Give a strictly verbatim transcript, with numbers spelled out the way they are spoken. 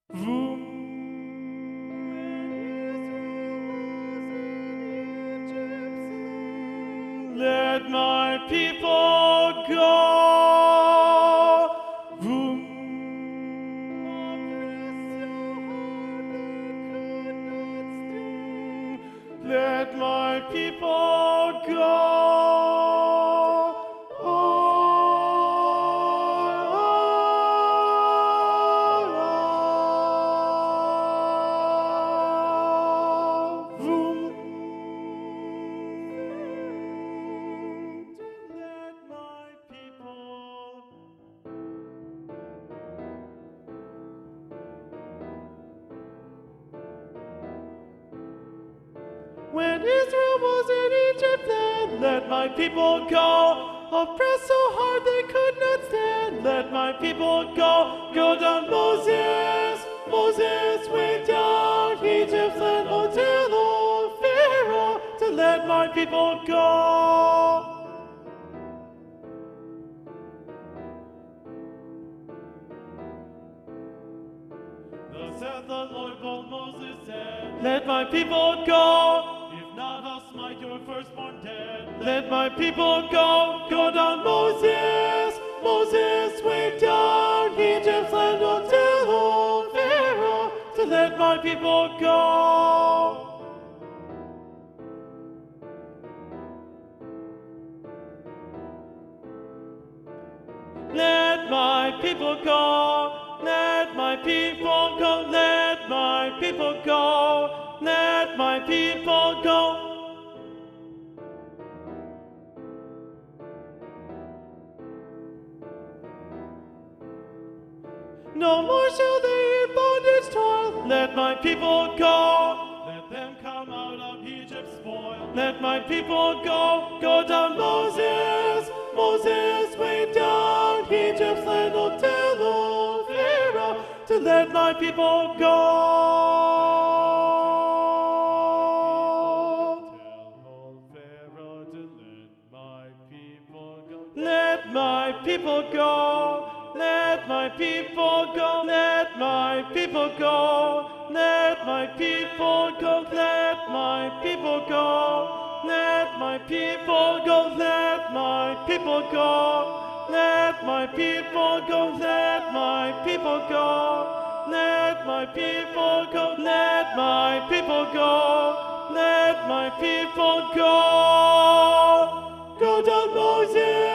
Vroom. Let my people go. Vroom. Let my people go. When Israel was in Egypt then, let my people go. Oppressed so hard they could not stand, let my people go. Go down Moses, Moses way down Egypt's land. Oh, tell old Pharaoh to let my people go. Thus saith the Lord, bold Moses said, let my people go. If not, I'll smite your firstborn dead. Let my people go. Go down Moses, Moses way down Egypt's land. Oh, tell old Pharaoh to let my people go. Let my people go. Let my people go, let my people go, let my people go. No more shall they in bondage toil, let my people go. Let them come out of Egypt's spoil. Let my people go, go down Moses, Moses way down Egypt's land. Oh, tell old Pharaoh to let my people go. Tell old Pharaoh to let my people go. Let my people go. Let my people go. Let my people go. Let my people go. Let my people go. Let my people go. Let my people go. Let my people go, let my people go, let my people go, let my people go, let my people go. Go down Moses.